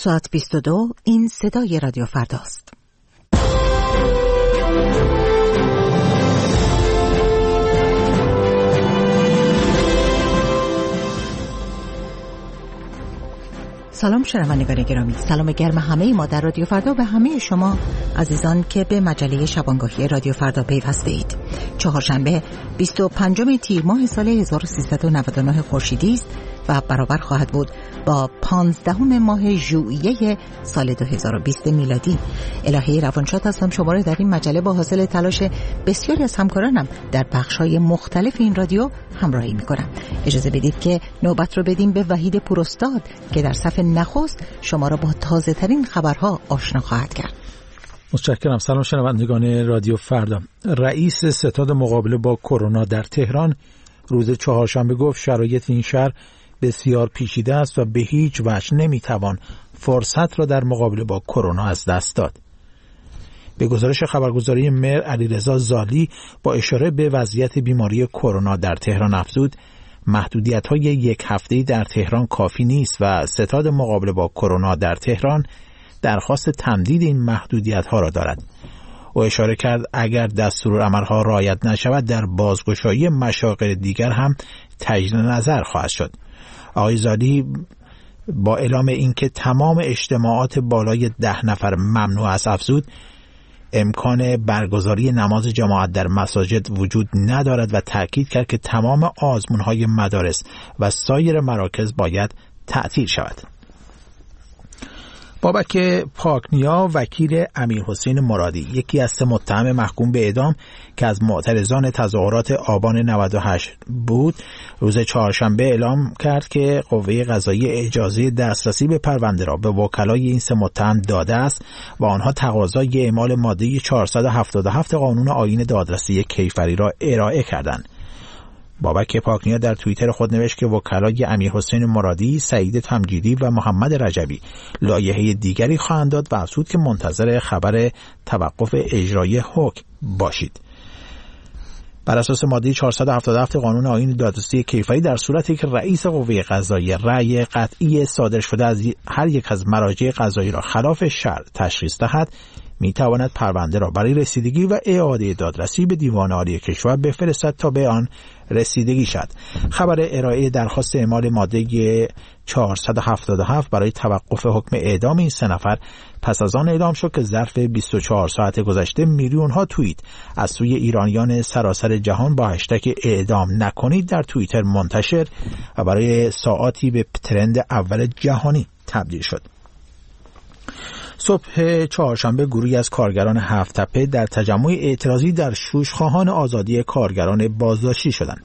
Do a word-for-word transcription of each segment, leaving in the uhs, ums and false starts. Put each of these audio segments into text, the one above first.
ساعت بیست و دو، این صدای رادیو فرداست. سلام شنوندگان گرامی، سلام گرم همه ما در رادیو فردا و همه شما عزیزان که به مجله شبانگاهی رادیو فردا پیوسته اید. چهارشنبه بیست و پنجم تیر ماه سال هزار و سیصد و نود و نه خورشیدی است و برابر خواهد بود با پانزدهم ماه ژوئیه سال دو هزار و بیست میلادی. الهی روانشاد هستم، شما را در این مجله با حاصل تلاش بسیاری از همکارانم در بخش‌های مختلف این رادیو همراهی می‌کنم. اجازه بدید که نوبت رو بدیم به وحید پوراستاد که در صف نخست شما را با تازه‌ترین خبرها آشنا خواهد کرد. متشکرم. سلام شنوندگان رادیو فردا. رئیس ستاد مقابله با کرونا در تهران روز چهارشنبه گفت شرایط این شهر بسیار پیچیده است و به هیچ وجه نمیتوان فرصت را در مقابله با کرونا از دست داد. به گزارش خبرگزاری مر علیرضا زالی با اشاره به وضعیت بیماری کرونا در تهران افزود محدودیت‌های یک هفته‌ای در تهران کافی نیست و ستاد مقابله با کرونا در تهران درخواست تمدید این محدودیت‌ها را دارد. او اشاره کرد اگر دستورالعمل‌ها رعایت نشود در بازگشایی مشاغل دیگر هم تجدید نظر خواهد شد. آقای زالی با اعلام اینکه تمام اجتماعات بالای ده نفر ممنوع است افزود امکان برگزاری نماز جماعت در مساجد وجود ندارد و تأکید کرد که تمام آزمون‌های مدارس و سایر مراکز باید تعطیل شود. بابک پاکنیا وکیل امیرحسین مرادی، یکی از سه متهم محکوم به اعدام که از معترضان تظاهرات آبان نود و هشت بود، روز چهارشنبه اعلام کرد که قوه قضاییه اجازه دسترسی به پرونده را به وکلای این سه متهم داده است و آنها تقاضای اعمال ماده چهارصد و هفتاد و هفت قانون آیین دادرسی کیفری را ارائه کردند. بابک پاکنیا در توییتر خود نوشت که وکلای امیرحسین مرادی، سعید تمجیدی و محمد رجبی لایحه دیگری خواهند داد و افزود که منتظر خبر توقف اجرای حکم باشید. بر اساس ماده چهارصد و هفتاد و هفت قانون آیین دادرسی کیفری در صورتی که رئیس قوه قضاییه رأی قطعی صادر شده از هر یک از مراجع قضایی را خلاف شرع تشخیص دهد، می تواند پرونده را برای رسیدگی و اعاده دادرسی به دیوان عالی کشور بفرستد تا به آن رسیدگی شد. خبر ارائه درخواست اعمال ماده چهارصد و هفتاد و هفت برای توقف حکم اعدام این سه نفر پس از آن اعلام شد که ظرف بیست و چهار ساعت گذشته میلیون ها توییت از سوی ایرانیان سراسر جهان با هشتگ اعدام نکنید در توییتر منتشر و برای ساعاتی به ترند اول جهانی تبدیل شد. صبح چهارشنبه گروهی از کارگران هفت تپه در تجمع اعتراضی در شوش خواهان آزادی کارگران بازداشتی شدند.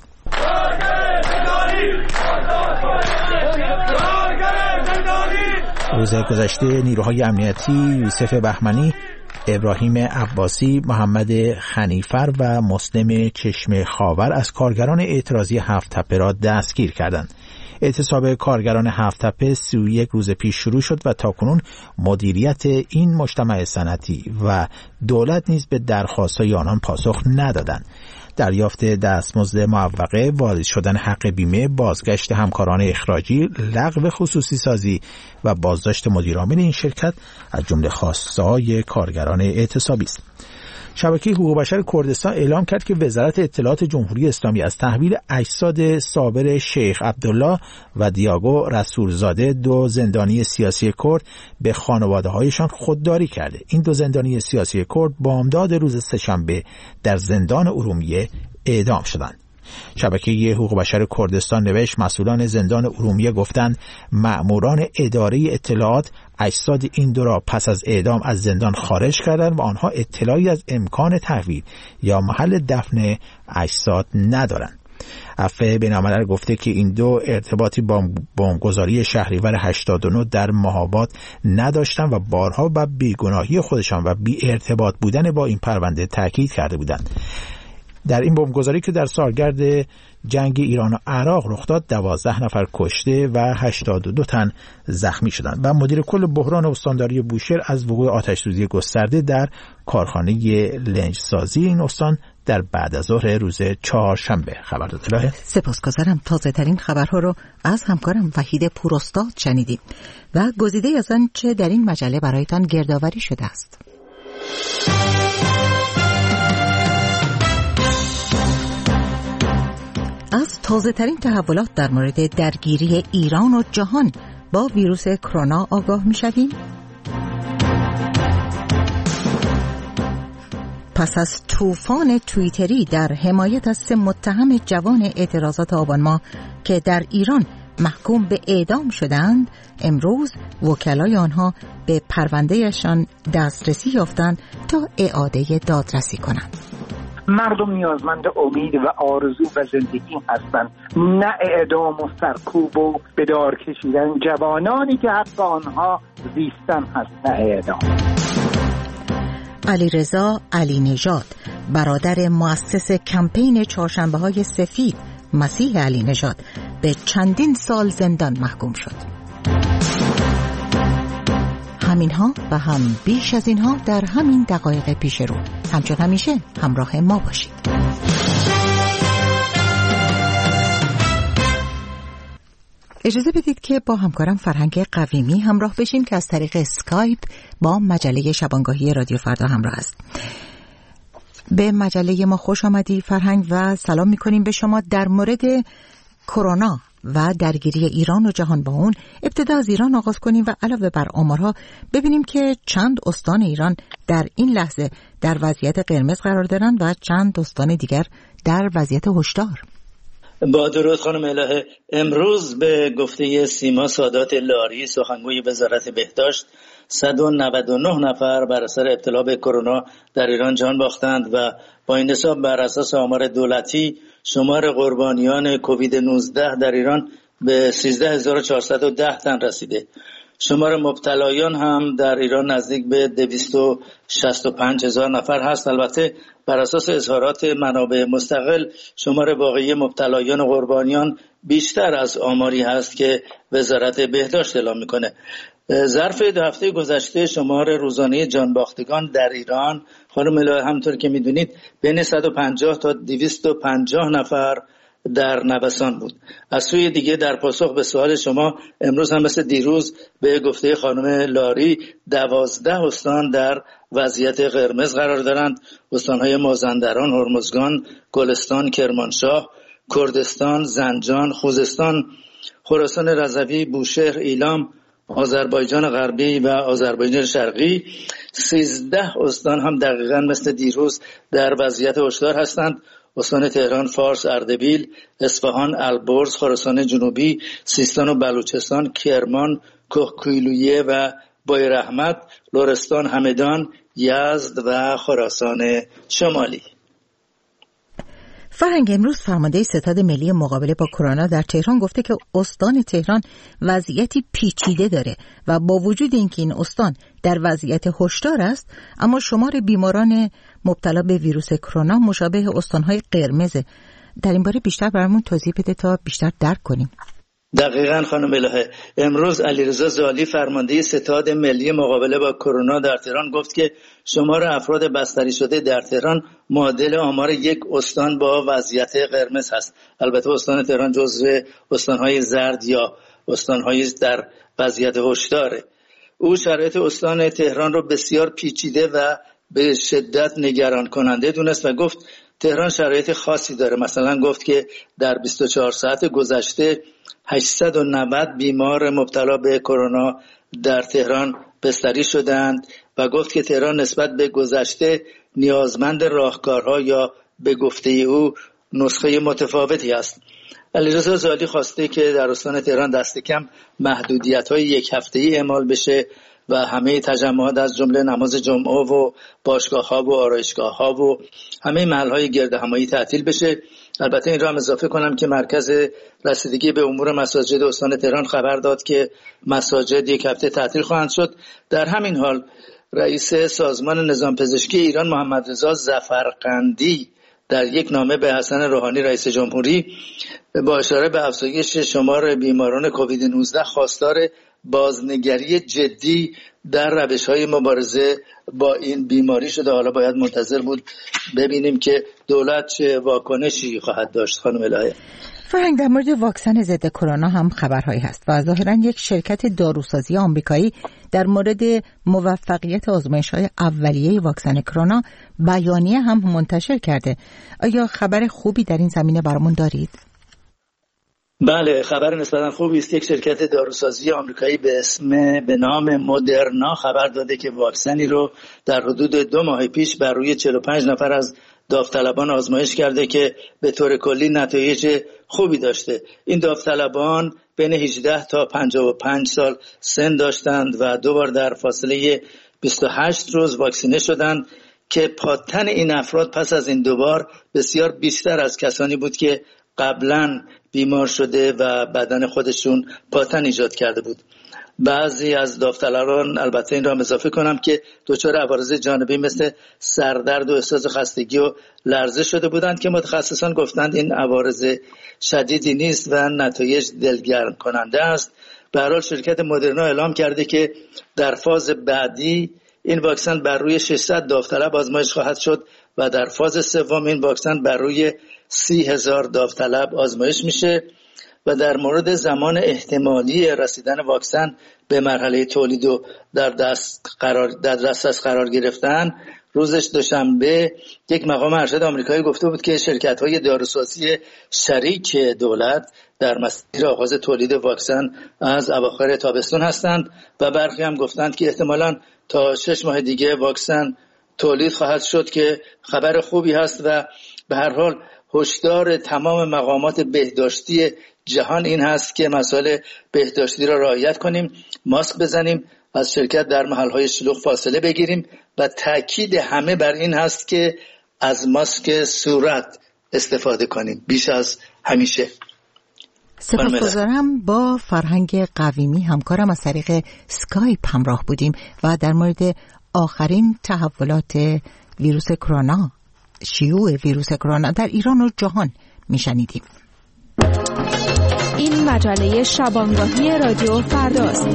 روز گذشته نیروهای امنیتی یوسف بهمنی، ابراهیم عباسی، محمد خنیفر و مسلم چشم خاور از کارگران اعتراضی هفت تپه را دستگیر کردند. اعتصاب کارگران هفت تپه سی و یک روز پیش شروع شد و تاکنون مدیریت این مجتمع صنعتی و دولت نیز به درخواست‌های آنان پاسخ ندادند. دریافت دستمزد معوقه، واریز شدن حق بیمه، بازگشت همکاران اخراجی، لغو خصوصی سازی و بازداشت مدیرعامل این شرکت از جمله خواسته‌های کارگران اعتصابی است. شبکه حقوق بشر کردستان اعلام کرد که وزارت اطلاعات جمهوری اسلامی از تحویل اجساد صابر شیخ عبدالله و دیاگو رسولزاده، دو زندانی سیاسی کرد، به خانواده‌هایشان خودداری کرده. این دو زندانی سیاسی کرد بامداد روز سه‌شنبه در زندان ارومیه اعدام شدند. شبکه حقوق بشر کردستان نوشت مسئولان زندان ارومیه گفتند مأموران اداره اطلاعات اجساد این دو را پس از اعدام از زندان خارج کردند و آنها اطلاعی از امکان تحویل یا محل دفن اجساد ندارند. عفو بین‌الملل گفته که این دو ارتباطی با بمبگذاری شهریور هشتاد و نه در مهاباد نداشتند و بارها بر بیگناهی خودشان و بی ارتباط بودن با این پرونده تاکید کرده بودند. در این بمبگذاری که در سالگرد جنگ ایران و عراق رخ داد، دوازده نفر کشته و هشتاد و دو تن زخمی شدند و مدیر کل بحران استانداری بوشهر از وقوع آتش‌سوزی گسترده در کارخانه لنجسازی این استان در بعد از ظهر روز چهارشنبه خبر داد. الهه سپاسگزارم. تازه ترین خبرها رو از همکارم وحید پوراستاد شنیدیم و گزیده از آنچه در این مجله برایتان گردآوری شده است. از تازه ترین تحولات در مورد درگیری ایران و جهان با ویروس کرونا آگاه می شویم. پس از طوفان توییتری در حمایت از سه متهم جوان اعتراضات آبان ماه که در ایران محکوم به اعدام شدند، امروز وکلای آنها به پروندهشان دسترسی یافتند تا اعاده دادرسی کنند. مردم نیازمند امید و آرزو و زندگی هستند، نه اعدام و سرکوب و به دار کشیدن جوانانی که حق آنها زیستن هست، نه اعدام. علیرضا علی نژاد، برادر مؤسس کمپین چهارشنبه های سفید مسیح علی نژاد، به چندین سال زندان محکوم شد. همینها و هم بیش از اینها در همین دقایق پیش رو. همچون همیشه همراه ما باشید. اجازه بدید که با همکارم فرهنگ قویمی همراه بشیم که از طریق اسکایپ با مجله شبانگاهی رادیو فردا همراه است. به مجله ما خوش آمدی فرهنگ و سلام می‌کنیم به شما. در مورد کرونا و درگیری ایران و جهان با اون ابتدا از ایران آغاز کنیم و علاوه بر آمارها ببینیم که چند استان ایران در این لحظه در وضعیت قرمز قرار دارند و چند استان دیگر در وضعیت هشدار. با درود خانم الهه، امروز به گفته سیما سادات لاری سخنگوی وزارت بهداشت صد و نود و نه نفر بر اثر ابتلا به کرونا در ایران جان باختند و با این حساب بر اساس آمار دولتی شمار قربانیان کووید نوزده در ایران به سیزده هزار و چهارصد و ده تن رسیده. شمار مبتلایان هم در ایران نزدیک به دویست و شصت و پنج هزار نفر هست. البته بر اساس اظهارات منابع مستقل شمار واقعی مبتلایان و قربانیان بیشتر از آماری هست که وزارت بهداشت اعلام میکنه. ظرف دو هفته گذشته شمار روزانه جانباختگان در ایران خانم الهه همطور که میدونید بین صد و پنجاه تا دویست و پنجاه نفر در نوسان بود. از سوی دیگه در پاسخ به سوال شما امروز هم مثل دیروز به گفته خانم لاری دوازده استان در وضعیت قرمز قرار دارند. استانهای مازندران، هرمزگان، گلستان، کرمانشاه، کردستان، زنجان، خوزستان، خراسان رضوی، بوشهر، ایلام، آذربایجان غربی و آذربایجان شرقی. سیزده استان هم دقیقاً مثل دیروز در وضعیت هشدار هستند. استان تهران، فارس، اردبیل، اصفهان، البرز، خراسان جنوبی، سیستان و بلوچستان، کرمان، کهگیلویه و بایرحمد، لرستان، همدان، یزد و خراسان شمالی. فرهنگ امروز فرمانده ستاد ملی مقابله با کرونا در تهران گفته که استان تهران وضعیتی پیچیده داره و با وجود اینکه این استان در وضعیت هشدار است اما شمار بیماران مبتلا به ویروس کرونا مشابه استانهای قرمزه. در این باره بیشتر برامون توضیح بده تا بیشتر درک کنیم. دقیقاً خانم الهه، امروز علیرضا زالی فرمانده ستاد ملی مقابله با کرونا در تهران گفت که شمار افراد بستری شده در تهران معادل آمار یک استان با وضعیت قرمز هست. البته استان تهران جزو استانهای زرد یا استانهای در وضعیت هشداره. او شرایط استان تهران رو بسیار پیچیده و به شدت نگران کننده دونست و گفت تهران شرایط خاصی داره. مثلا گفت که در بیست و چهار ساعت گذشته هشتصد و نود بیمار مبتلا به کرونا در تهران بستری شدند و گفت که تهران نسبت به گذشته نیازمند راهکارها یا به گفته او نسخه متفاوتی است. علیرضا زالی خواسته که در استان تهران دست کم محدودیت‌های یک هفته‌ای اعمال بشه و همه تجمعات از جمله نماز جمعه و باشگاه‌ها و آرایشگاه‌ها و همه محل‌های گرد همایی تعطیل بشه. البته این را هم اضافه کنم که مرکز رسیدگی به امور مساجد استان تهران خبر داد که مساجد یک هفته تعطیل خواهند شد. در همین حال رئیس سازمان نظام پزشکی ایران محمد رضا ظفرقندی در یک نامه به حسن روحانی رئیس جمهوری با اشاره به افزایش شمار بیماران کووید نوزده خواستار بازنگری جدی در روش‌های مبارزه با این بیماری شده. حالا باید منتظر بود ببینیم که دولت چه واکنشی خواهد داشت. خانم الهه فرهنگ، در مورد واکسن ضد کرونا هم خبرهایی هست و ظاهراً یک شرکت داروسازی آمریکایی در مورد موفقیت آزمایش‌های اولیه واکسن کرونا بیانیه هم منتشر کرده. آیا خبر خوبی در این زمینه برامون دارید؟ بله، خبر نسبتاً خوبی است. یک شرکت داروسازی آمریکایی به اسم به نام مدرنا خبر داده که واکسنی رو در حدود دو ماه پیش بر روی چهل و پنج نفر از داوطلبان آزمایش کرده که به طور کلی نتایج خوبی داشته. این داوطلبان بین هجده تا پنجاه و پنج سال سن داشتند و دو بار در فاصله بیست و هشت روز واکسینه شدند که پاتن این افراد پس از این دوبار بسیار بیشتر از کسانی بود که قبلا بیمار شده و بدن خودشون پاتن ایجاد کرده بود. بعضی از داوطلبان، البته این را اضافه کنم که دچار عوارض جانبی مثل سردرد و احساس خستگی و لرزه شده بودند که متخصصان گفتند این عوارض شدیدی نیست و نتایج دلگرم کننده است. به هر حال شرکت مدرنا اعلام کرده که در فاز بعدی این واکسن بر روی ششصد داوطلب آزمایش خواهد شد و در فاز سوم این واکسن بر روی سی هزار داوطلب آزمایش میشه و در مورد زمان احتمالی رسیدن واکسن به مرحله تولید و در دست قرار در دسترس قرار گرفتن، روزش دوشنبه یک مقام ارشد آمریکایی گفته بود که شرکت‌های داروسازی شریک دولت در مسیر آغاز تولید واکسن از اواخر تابستون هستند و برخی هم گفتند که احتمالاً تا شش ماه دیگه واکسن تولید خواهد شد که خبر خوبی هست و به هر حال هشدار تمام مقامات بهداشتی جهان این هست که مسائل بهداشتی را رعایت کنیم، ماسک بزنیم، از شرکت در محل‌های شلوغ فاصله بگیریم و تاکید همه بر این هست که از ماسک صورت استفاده کنیم بیش از همیشه. سپاسگزارم. با فرهنگ قویمی همکارم از طریق اسکایپ همراه بودیم و در مورد آخرین تحولات ویروس کرونا، شیوع ویروس کرونا در ایران و جهان میشنیدیم. این مجله شبانگاهی رادیو فرداست.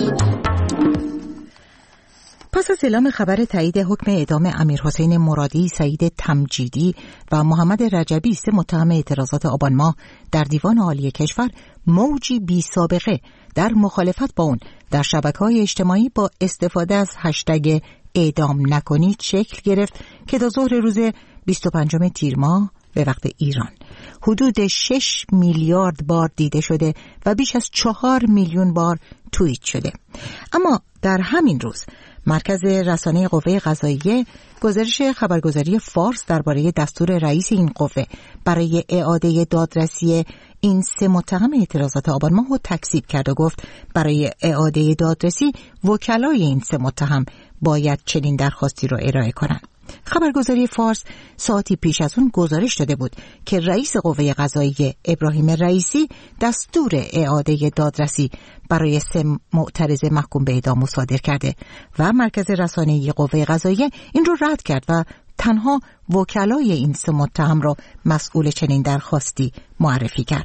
پس از اعلام خبر تایید حکم اعدام امیرحسین مرادی، سعید تمجیدی و محمد رجبی، سه متهم اعتراضات آبان ماه در دیوان عالی کشور، موجی بی سابقه در مخالفت با اون در شبکه‌های اجتماعی با استفاده از هشتگ اعدام نکنید شکل گرفت که تا ظهر روز بیست و پنجم تیر ماه به وقت ایران حدود شش میلیارد بار دیده شده و بیش از چهار میلیون بار توییت شده. اما در همین روز مرکز رسانه قوه قضاییه گزارش خبرگزاری فارس درباره دستور رئیس این قوه برای اعاده دادرسی این سه متهم اعتراضات آبان ماه رو تکذیب کرد و گفت برای اعاده دادرسی وکلای این سه متهم باید چنین درخواستی رو ارائه کنند. خبرگزاری فارس ساعتی پیش از اون گزارش داده بود که رئیس قوه قضاییه ابراهیم رئیسی دستور اعاده دادرسی برای سه معترض محکوم به اعدام صادر کرده و مرکز رسانه‌ای قوه قضاییه این رو رد کرد و تنها وکلای این سه متهم را مسئول چنین درخواستی معرفی کرد.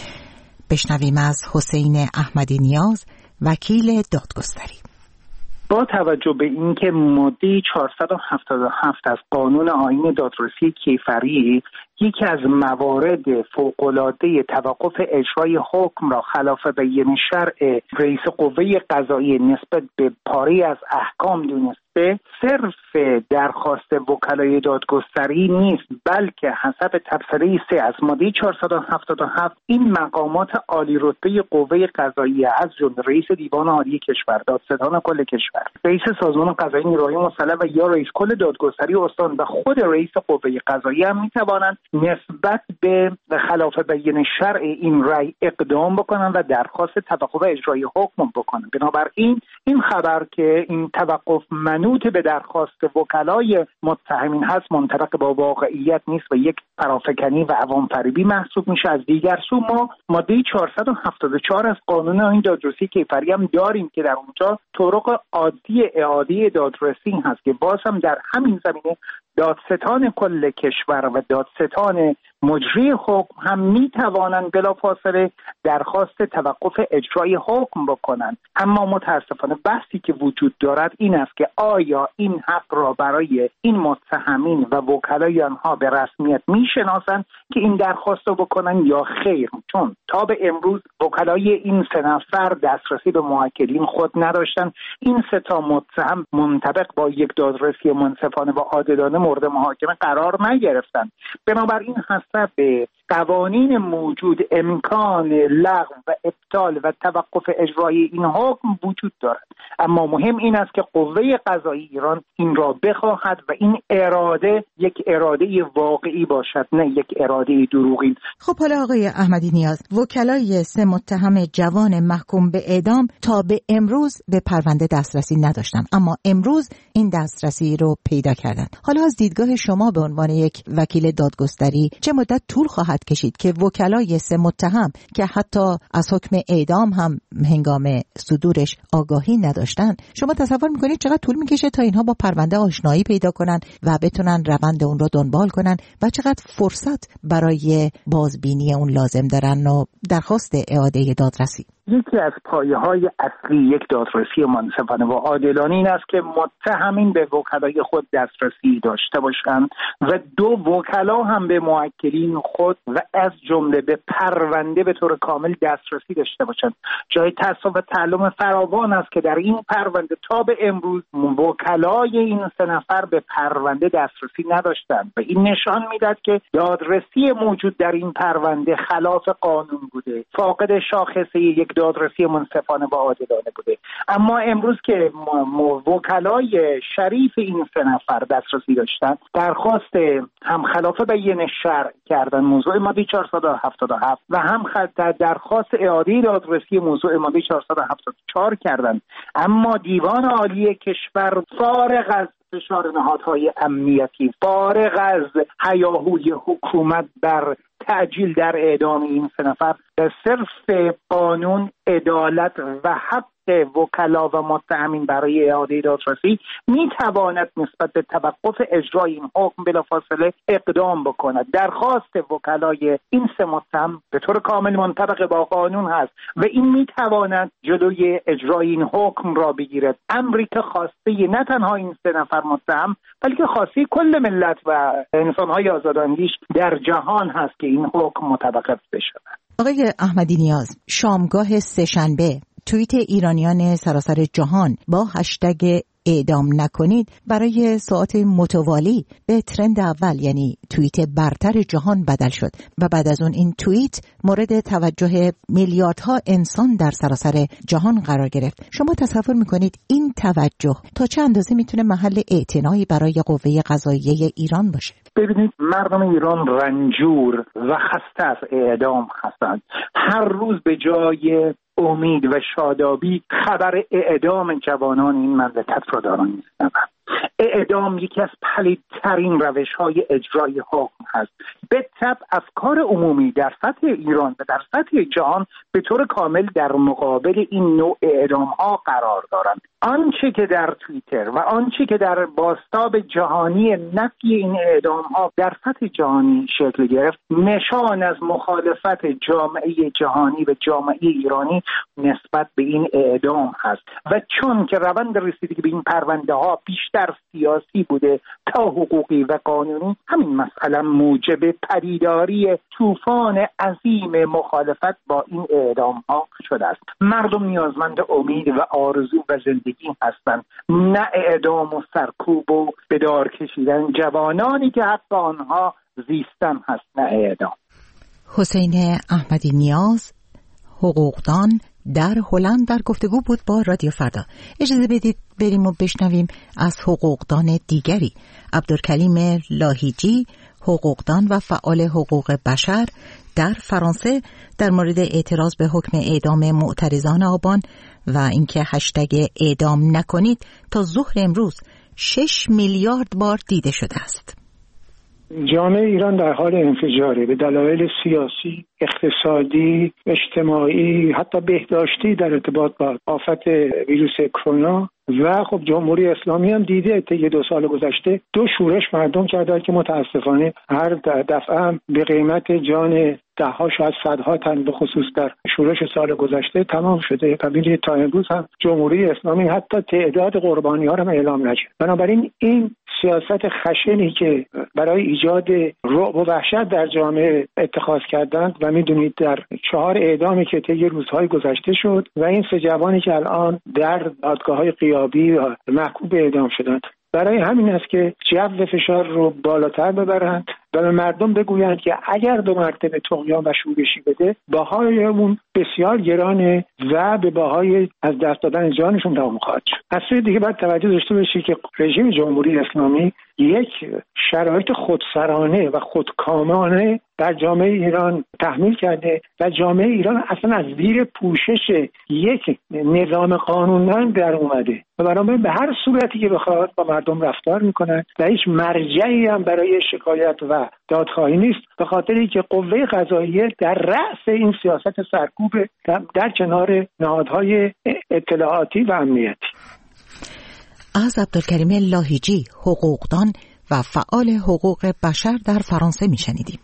بشنویم از حسین احمدی نیاز، وکیل دادگستری. با توجه به اینکه ماده چهارصد و هفتاد و هفت از قانون آیین دادرسی کیفری یکی از موارد فوق‌العاده توقف اجرای حکم را خلاف بیان شرع رئیس قوه قضاییه نسبت به پاره از احکام دونسته، صرف درخواست وکلای دادگستری نیست، بلکه حسب تبصره سه از ماده چهارصد و هفتاد و هفت این مقامات عالی رتبه قوه قضاییه از جمله رئیس دیوان عالی کشور، دادستان کل کشور، رئیس سازمان قضایی نیروهای مسلح و یا رئیس کل دادگستری استان و خود رئیس قوه قضاییه هم میتوانند نسبت به خلاف بیان شرع این رأی اقدام بکنن و درخواست توقف اجرای حکم بکنن. بنابراین این خبر که این توقف منوط به درخواست وکلای متهمین هست منطبق با واقعیت نیست و یک فرافکنی و عوام فریبی محسوب میشه. از دیگر سو ما ماده چهارصد و هفتاد و چهار از قانون آیین دادرسی کیفری هم داریم که در اونجا طرق عادی اعاده دادرسی هست که باز هم در همین زمینه دادستان کل کشور و دادستان مجری حکم هم می توانند بلافاصله درخواست توقف اجرای حکم بکنند. اما متاسفانه بحثی که وجود دارد این است که آیا این حق را برای این متهمین و وکلای آنها به رسمیت می شناسند که این درخواست رو بکنن یا خیر؟ چون تا به امروز وکلای این سه نفر دسترسی به موکلین خود نداشتن. این سه تا متهم منطبق با یک دادرسی منصفانه و عادلانه مورد محاکمه قرار نگرفتند. بنابراین حسب به قوانین موجود امکان لغو و ابطال و توقف اجرای این حکم وجود دارد. اما مهم این است که قوه قضایی ایران این را بخواهد و این اراده یک اراده واقعی باشد، نه یک اراده دروغین. خب حالا آقای احمدی نیاز، وکلای سه متهم جوان محکوم به اعدام تا به امروز به پرونده دسترسی نداشتن، اما امروز این دسترسی رو پیدا کردن. حالا از دیدگاه شما به عنوان یک وکیل دادگستری چه مدت طول خواهد کشید که وکلای سه متهم که حتی از حکم اعدام هم هنگام صدورش آگاهی نداشتن، شما تصور میکنید چقدر طول میکشه تا اینها با پرونده آشنایی پیدا کنن و بتونن روند اون رو دنبال کنن و چقدر فرصت برای بازبینی اون لازم دارن و درخواست اعاده دادرسی؟ یکی از پایه‌های اصلی یک دادرسی منصفانه و عادلانه این است که متهمین به وکلای خود دسترسی داشته باشند و دو وکلا هم به موکلین خود و از جمله به پرونده به طور کامل دسترسی داشته باشند. جای تأسف و تعلم فراوان است که در این پرونده تا به امروز وکلای این سه نفر به پرونده دسترسی نداشتند و این نشان میدهد که دادرسی موجود در این پرونده خلاف قانون بوده، فاقد شاخصه یک دادرسی منصفانه و عادلانه بوده. اما امروز که وکلای شریف این سه نفر دسترسی داشتن، درخواست هم خلاف بیان شرع کردن موضوع ماده چهارصد و هفتاد و هفت و هم درخواست اعاده دادرسی موضوع ماده چهارصد و هفتاد و چهار کردند. اما دیوان عالی کشور فارغ از فشار نهادهای امنیتی، فارغ از هیاهوی حکومت بر تعجیل در اعدام این سه نفر، به صرف قانون، عدالت و حق وکلا و متهمین برای اعاده دادرسی می تواند نسبت به توقف اجرای این حکم بلافاصله اقدام بکند. درخواست وکلای این سه متهم به طور کامل منطبق با قانون هست و این می تواند جلوی اجرای این حکم را بگیرد. امری که خواسته نه تنها این سه نفر متهم بلکه خواسته کل ملت و انسان‌های آزاداندیش در جهان هست که این حکم متوقف بشود. آقای احمدی نیاز، شامگاه سه‌شنبه توییت ایرانیان سراسر جهان با هشتگ اعدام نکنید برای ساعات متوالی به ترند اول، یعنی توییت برتر جهان بدل شد و بعد از اون این توییت مورد توجه میلیاردها انسان در سراسر جهان قرار گرفت. شما تصور میکنید این توجه تا چه اندازه میتونه محل اعتنایی برای قوه قضاییه ایران باشه؟ ببینید، مردم ایران رنجور و خسته از اعدام هستند. هر روز به جای امید و شادابی خبر اعدام جوانان این مملکت را دارن میشنوند. اعدام یکی از پلیدترین روش‌های اجرای حکم هست. به طبع افکار عمومی در سطح ایران و در سطح جهان به طور کامل در مقابل این نوع اعدام‌ها قرار دارند. آنچه که در توییتر و آنچه که در بازتاب جهانی نفی این اعدام‌ها در سطح جهانی شکل گرفت، نشان از مخالفت جامعه جهانی و جامعه ایرانی نسبت به این اعدام هست و چون که روند رسیدگی به این پرونده‌ها بیشتر سیاسی بوده تا حقوقی و قانونی، همین مسئله موجب پدیداری طوفان عظیم مخالفت با این اعدام‌ها شده است. مردم نیازمند امید و آرزو و زندگی هستند، نه اعدام و سرکوب و به دار کشیدن جوانانی که حق آنها زیستن هست، نه اعدام. حسین احمدی نیاز، حقوقدان، در هلند در گفتگو بود با رادیو فردا. اجازه بدید بریم و بشنویم از حقوقدان دیگری، عبدالکریم لاهیجی، حقوقدان و فعال حقوق بشر در فرانسه، در مورد اعتراض به حکم اعدام معترضان آبان و اینکه هشتگ اعدام نکنید تا ظهر امروز شش میلیارد بار دیده شده است. جامعه ایران در حال انفجاره به دلایل سیاسی، اقتصادی، اجتماعی، حتی بهداشتی در ارتباط با آفت ویروس کرونا و خب جمهوری اسلامی هم دیده طی دو سال گذشته دو شورش مردم کرده که متاسفانه هر دفعه هم به قیمت جان ده ها شاید صدها تن به خصوص در شورش سال گذشته تمام شده. قبیل تا امروز هم جمهوری اسلامی حتی تعداد قربانی ها رو اعلام نکرد. بنابراین این سیاست خشنی که برای ایجاد رعب و وحشت در جامعه اتخاذ کردند و میدونید در چهار اعدامی که طی روزهای گذشته شد و این سه جوانی که الان در دادگاه‌های غیابی و محکوم به اعدام شدند، برای همین است که جو فشار رو بالاتر ببرند و به مردم بگویند که اگر دو مرتبه طغیان و شورشی بده باهای اون بسیار گرانه و به باهای از دست دادن جانشون تمام خواهد شد. از سوی دیگه باید توجه داشته باشی که رژیم جمهوری اسلامی یک شرایط خودسرانه و خودکامانه در جامعه ایران تحمیل کرده و جامعه ایران اصلا از زیر پوشش یک نظام قانونمند در اومده و بنابراین به هر صورتی که بخواد با مردم رفتار میکنن و هیچ مرجعی هم برای شکایت و دادخواهی نیست، به خاطر اینکه قوه قضاییه در رأس این سیاست سرکوب در کنار نهادهای اطلاعاتی و امنیتی. از عبدالکریم لاهیجی، حقوقدان و فعال حقوق بشر در فرانسه میشنیدیم.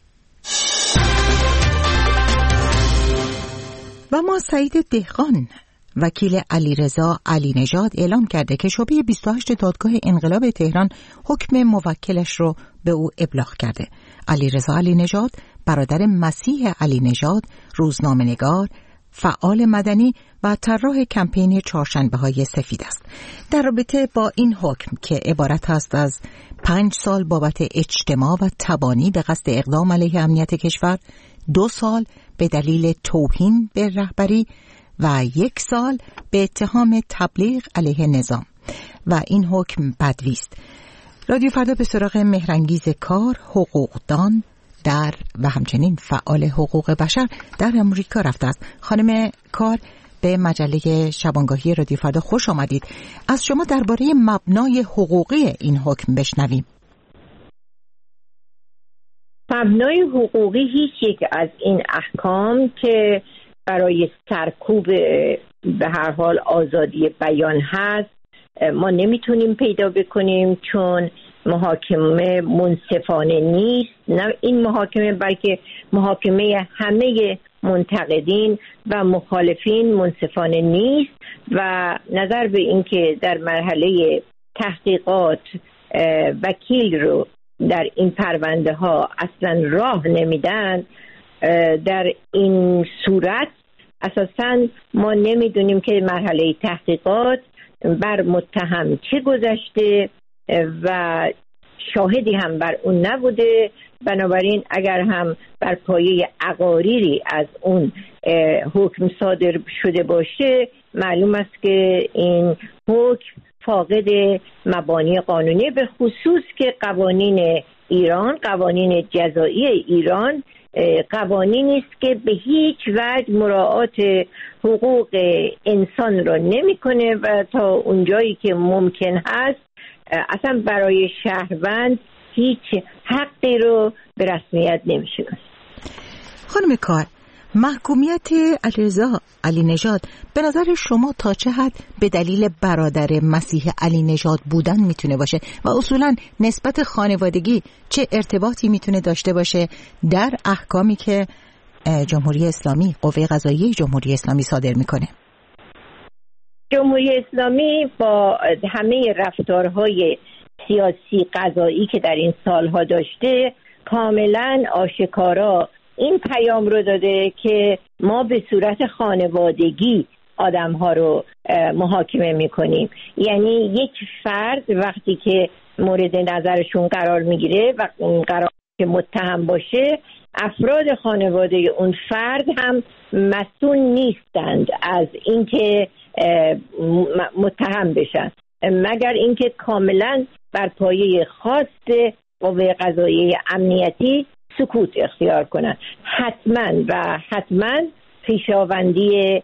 و ما سعید دهقان، وکیل علیرضا علی نژاد اعلام کرده که شعبه بیست و هشت دادگاه انقلاب تهران حکم موکلش رو به او ابلاغ کرده. علیرضا علی نژاد برادر مسیح علی نژاد، روزنامه‌نگار، فعال مدنی و طراح کمپین چهارشنبه‌های سفید است. در رابطه با این حکم که عبارت است از پنج سال بابت اجتماع و تبانی به قصد اقدام علیه امنیت کشور، دو سال به دلیل توهین به رهبری و یک سال به اتهام تبلیغ علیه نظام و این حکم بدویست. رادیو فردا به سراغ مهرانگیز کار، حقوقدان در و همچنین فعال حقوق بشر در امریکا رفته است. خانم کار، به مجله شبانگاهی رادیو فردا خوش آمدید. از شما درباره مبنای حقوقی این حکم بشنویم. مبنای حقوقی هیچ یک از این احکام که برای سرکوب به هر حال آزادی بیان هست ما نمیتونیم پیدا بکنیم، چون محاکمه منصفانه نیست. نه این محاکمه بلکه محاکمه همه منتقدین و مخالفین منصفانه نیست و نظر به این که در مرحله تحقیقات وکیل رو در این پرونده ها اصلا راه نمیدن، در این صورت اساساً ما نمیدونیم که مرحله تحقیقات بر متهم چه گذشته و شاهدی هم بر اون نبوده. بنابراین اگر هم بر پایه عقاریری از اون حکم صادر شده باشه، معلوم است که این حکم فاقد مبانی قانونی، به خصوص که قوانین ایران، قوانین جزایی ایران قوانینی است که به هیچ وجه مراعات حقوق انسان را نمی‌کنه و تا اونجایی که ممکن هست اصلا برای شهروند هیچ حقی رو به رسمیت نمی‌شناسه. خانم کار، محکومیت علیرضا علی نژاد به نظر شما تا چه حد به دلیل برادر مسیح علی نژاد بودن میتونه باشه و اصولاً نسبت خانوادگی چه ارتباطی میتونه داشته باشه در احکامی که جمهوری اسلامی، قوه قضاییه جمهوری اسلامی صادر میکنه؟ جمهوری اسلامی با همه رفتارهای سیاسی قضایی که در این سالها داشته کاملاً آشکارا این پیام رو داده که ما به صورت خانوادگی آدم ها رو محاکمه میکنیم. یعنی یک فرد وقتی که مورد نظرشون قرار میگیره و اون قرار که متهم باشه، افراد خانواده اون فرد هم مسئول نیستند از اینکه متهم بشن، مگر اینکه کاملا بر پایه خواست قوه قضاییه امنیتی سکوت اختیار کنند. حتما و حتما خویشاوندی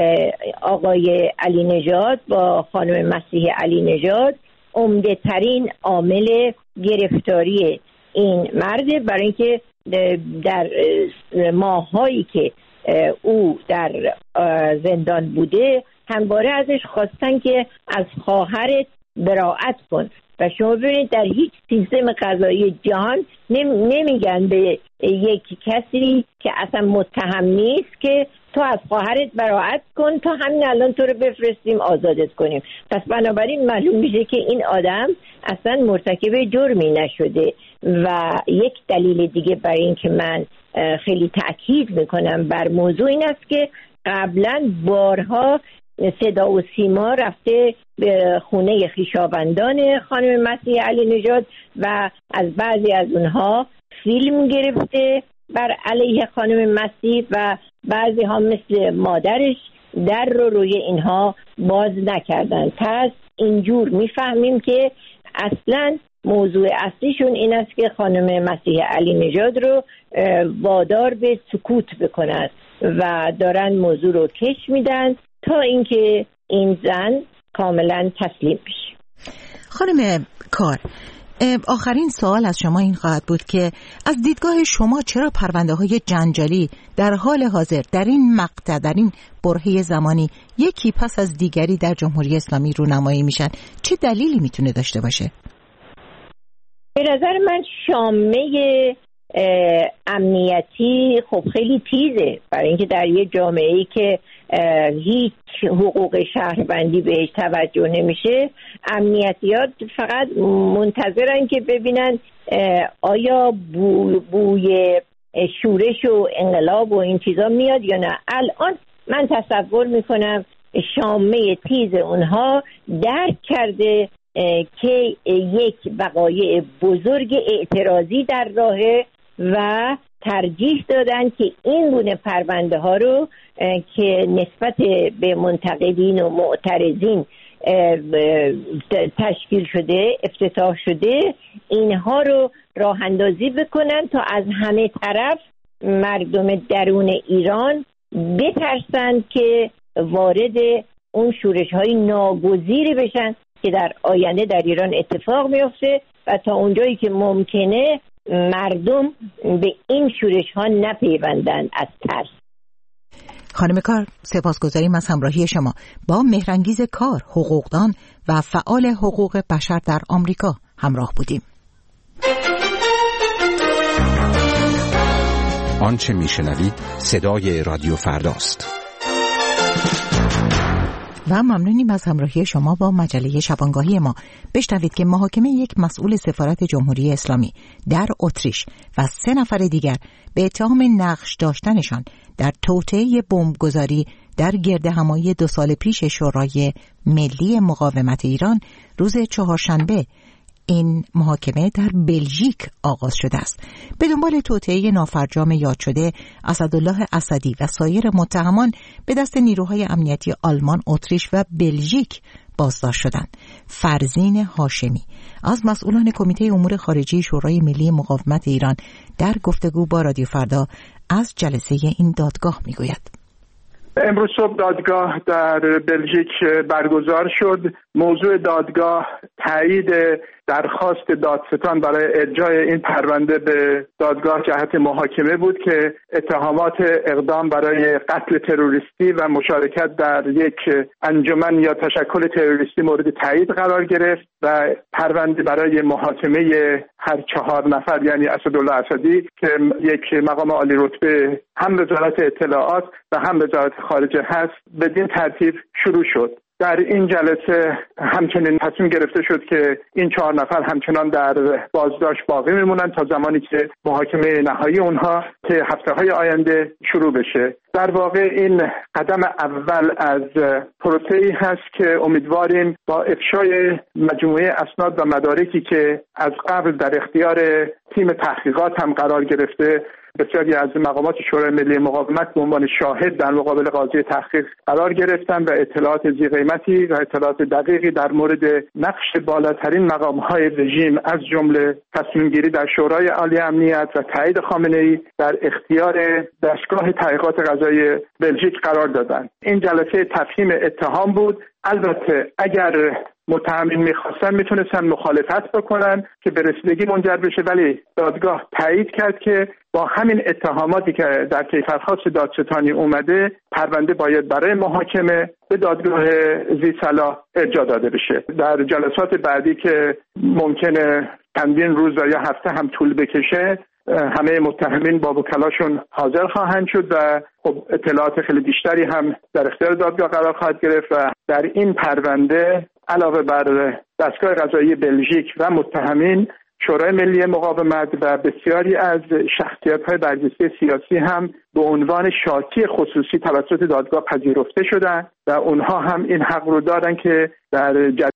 آقای علی نژاد با خانم مسیح علی نژاد عمده ترین عامل گرفتاری این مرد، برای اینکه در ماهایی که او در زندان بوده همواره ازش خواستن که از خواهرت براءت کن. و شما ببینید در هیچ سیستم قضایی جهان نمیگن به یک کسی که اصلا متهم نیست که تو از خواهرت براءت کن تا همین الان تو رو بفرستیم آزادت کنیم. پس بنابراین معلوم میشه که این آدم اصلا مرتکب جرمی نشده. و یک دلیل دیگه برای این که من خیلی تأکید میکنم بر موضوع این است که قبلا بارها صدا و سیما رفته به خونه خویشاوندان خانم مسیح علی نژاد و از بعضی از اونها فیلم گرفته بر علیه خانم مسیح و بعضی ها مثل مادرش در رو روی اینها باز نکردن. پس اینجور میفهمیم که اصلا موضوع اصلیشون این است که خانم مسیح علی نژاد رو وادار به سکوت بکنند و دارن موضوع رو کش میدن تا اینکه این زن کاملا تسلیم بشه. خانم کار، آخرین سوال از شما این خواهد بود که از دیدگاه شما چرا پرونده های جنجالی در حال حاضر در این مقطع، در این برهه زمانی یکی پس از دیگری در جمهوری اسلامی رونمایی میشن؟ چه دلیلی میتونه داشته باشه؟ به نظر من شامه امنیتی خب خیلی تیزه، برای اینکه در یه جامعه‌ای که هیچ حقوق شهروندی بهش توجه نمیشه، امنیتیات فقط منتظرن که ببینن آیا بو بوی شورش و انقلاب و این چیزا میاد یا نه. الان من تصور میکنم شامه تیز اونها درک کرده که یک وقایع بزرگ اعتراضی در راهه و ترجیح دادن که این گونه پرونده ها رو که نسبت به منتقدین و معترضین تشکیل شده، افتتاح شده، اینها رو راه اندازی بکنن تا از همه طرف مردم درون ایران بترسن که وارد اون شورش های ناگزیری بشن که در آینده در ایران اتفاق میفته و تا اونجایی که ممکنه مردم به این شورش ها نپیوندن از ترس. خانم کار، سپاسگزاریم از همراهی شما با مهرانگیز کار، حقوقدان و فعال حقوق بشر در آمریکا همراه بودیم. آنچه میشنوید صدای رادیو فرداست. و ممنونیم از همراهی شما با مجله شبانگاهی ما. بشنوید که محاکمه یک مسئول سفارت جمهوری اسلامی در اتریش و سه نفر دیگر به اتهام نقش داشتنشان در توطئه بمبگذاری در گردهمایی دو سال پیش شورای ملی مقاومت ایران روز چهارشنبه این محاکمه در بلژیک آغاز شده است. به دنبال توطئه نافرجام یاد شده اسدالله اسدی و سایر متهمان به دست نیروهای امنیتی آلمان، اتریش و بلژیک بازداشت شدند. فرزین هاشمی از مسئولان کمیته امور خارجی شورای ملی مقاومت ایران در گفتگو با رادیو فردا از جلسه این دادگاه میگوید. امروز صبح دادگاه در بلژیک برگزار شد. موضوع دادگاه تایید درخواست دادستان برای ارجاع این پرونده به دادگاه جهت محاکمه بود که اتهامات اقدام برای قتل تروریستی و مشارکت در یک انجمن یا تشکل تروریستی مورد تایید قرار گرفت و پرونده برای محاکمه هر چهار نفر، یعنی اسدالله اسدی که یک مقام عالی رتبه هم وزارت اطلاعات و هم وزارت خارجه هست، بدین ترتیب شروع شد. در این جلسه همچنین تصمیم گرفته شد که این چهار نفر همچنان در بازداشت باقی میمونن تا زمانی که محاکمه نهایی اونها که هفته‌های آینده شروع بشه. در واقع این قدم اول از پروسه‌ای هست که امیدواریم با افشای مجموعه اسناد و مدارکی که از قبل در اختیار تیم تحقیقات هم قرار گرفته، بسیاری از مقامات شورای ملی مقاومت به عنوان شاهد در مقابل قاضی تحقیق قرار گرفتن و اطلاعات ذی قیمتی و اطلاعات دقیقی در مورد نقش بالاترین مقام‌های رژیم از جمله تصمیم گیری در شورای عالی امنیت و تایید خامنه‌ای در اختیار دستگاه تحقیقات قضایی بلژیک قرار دادند. این جلسه تفهیم اتهام بود. البته اگر متهمین میخواستن میتونستن مخالفت بکنن که به رسیدگی منجر بشه، ولی دادگاه تایید کرد که با همین اتهاماتی که در کیفرخواست دادستانی اومده پرونده باید برای محاکمه به دادگاه ذی‌صلاح ارجاع داده بشه. در جلسات بعدی که ممکنه چندین روز یا هفته هم طول بکشه همه متهمین با وکلاشون حاضر خواهند شد و خب اطلاعات خیلی بیشتری هم در اختیار دادگاه قرار خواهد گرفت و در این پرونده علاوه بر دستگاه قضایی بلژیک و متهمین، شورای ملی مقاومت و بسیاری از شخصیت‌های برجسته سیاسی هم به عنوان شاکی خصوصی توسط دادگاه پذیرفته شدند و اونها هم این حق رو دارن که در